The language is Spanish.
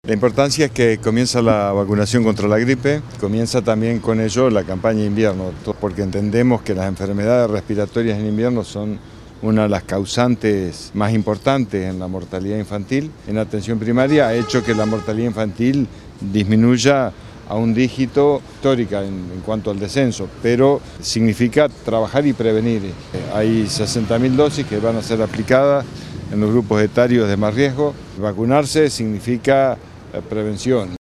La importancia es que comienza la vacunación contra la gripe, comienza también con ello la campaña de invierno, porque entendemos que las enfermedades respiratorias en invierno son una de las causantes más importantes en la mortalidad infantil. En atención primaria ha hecho que la mortalidad infantil disminuya a un dígito histórica en cuanto al descenso, pero significa trabajar y prevenir. Hay 60.000 dosis que van a ser aplicadas en los grupos etarios de más riesgo. Vacunarse significa prevención.